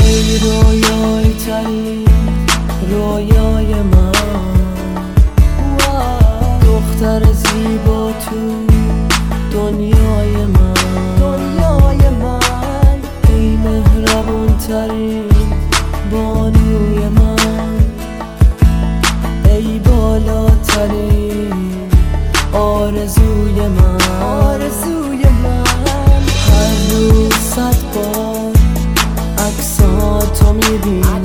ای رویای ترین رویای من، دختر زیبا تو دنیای من، ای مهربون ترین بانوی من، ای بالاترین آرزوی من. هر روز 100 بار عکساتو میبینم،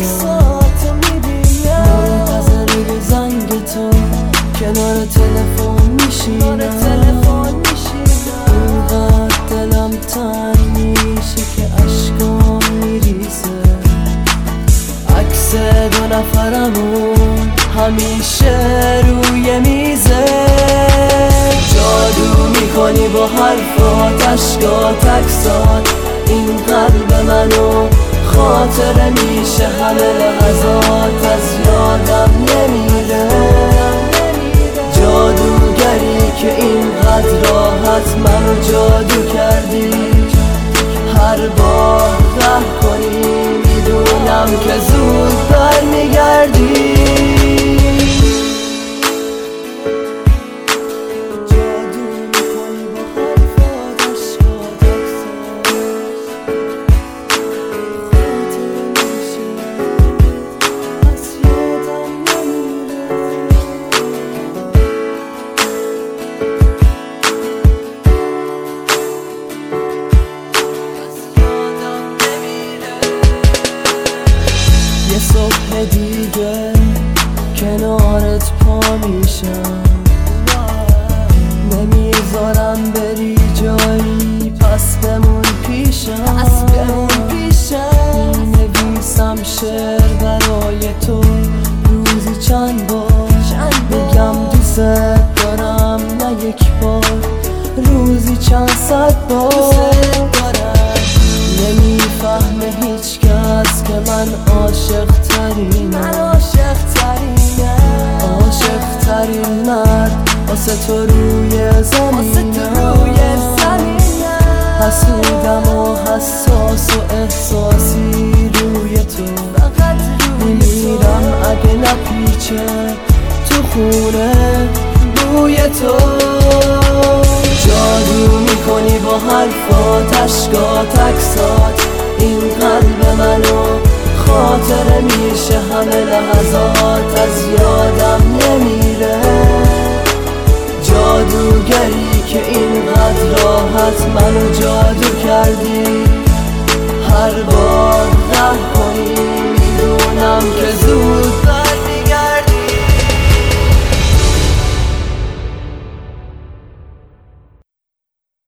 منتظر زنگ تو کنار تلفن میشینم. اینقدر دلم تنگ میشه که اشکام میریزه. عکس 2 نفرمون همیشه روی میزه. جادو میکنی با حرفات، اشکات، عکسات، این قلب منو خاطره میشه. همه لحظات از یادم نمیره. جادوگری که اینقدر راحت منو جادو کردی. هر بار قهر کنی میدونم که زود برمیگردی. یه صبح دیگه کنارت پا میشم، نمیذارم بری جایی، پس بمون پیشم. مینویسم شعر برای تو روزی چند بار، بگم دوست دارم نه یک بار، روزی چند 100 بار. نمیفهمه هیچ کس که من عاشق ترین مرد واسه تو روی زمینم. حسودم و حساس و احساسی روی تو، میمیرم اگه نپیچه تو خونه بوی تو. جادو میکنی با حرفات، اشکات، عکسات، این قلب منو خاطره میشه. همه لحظات از یادم نمیره. جادوگری که اینقدر راحت منو جادو کردی. هر بار